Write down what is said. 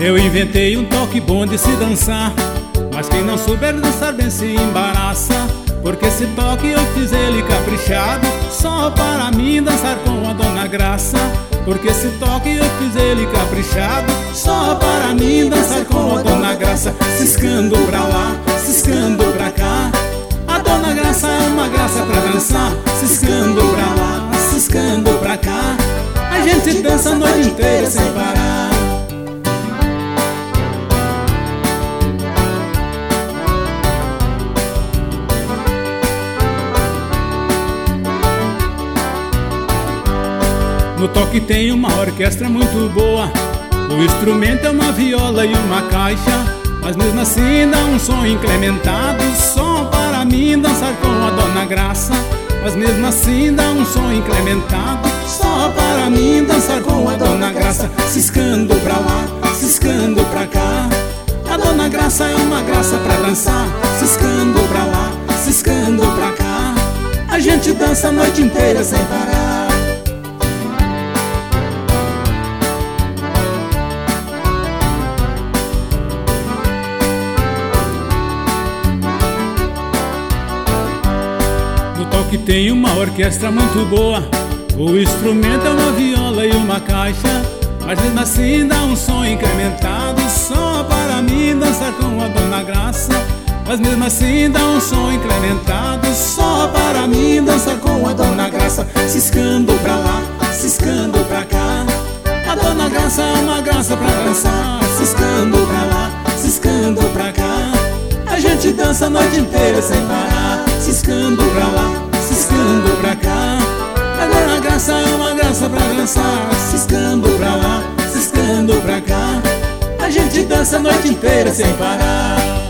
Eu inventei um toque bom de se dançar, mas quem não souber dançar bem se embaraça. Porque esse toque eu fiz ele caprichado, só para mim dançar com a Dona Graça. Porque esse toque eu fiz ele caprichado, só para mim dançar com a Dona Graça. Ciscando pra lá, ciscando pra cá, a Dona Graça é uma graça pra dançar. Ciscando pra lá, ciscando pra cá, a gente dança a noite inteira sem parar. No toque tem uma orquestra muito boa, o instrumento é uma viola e uma caixa, mas mesmo assim dá um som incrementado, só para mim dançar com a Dona Graça. Mas mesmo assim dá um som incrementado, só para mim dançar com a Dona Graça. Ciscando pra lá, ciscando pra cá, a Dona Graça é uma graça pra dançar. Ciscando pra lá, ciscando pra cá, a gente dança a noite inteira sem parar. Que tem uma orquestra muito boa, o instrumento é uma viola e uma caixa, mas mesmo assim dá um som incrementado, só para mim dançar com a Dona Graça. Mas mesmo assim dá um som incrementado, só para mim dançar com a Dona Graça. Ciscando pra lá, ciscando pra cá, a Dona Graça é uma graça pra dançar. Ciscando pra lá, ciscando pra cá, a gente dança a noite inteira sem parar. Ciscando pra lá, ciscando pra cá, a Dona Graça é uma graça pra dançar. Ciscando pra lá, ciscando pra cá, a gente dança a noite inteira sem parar.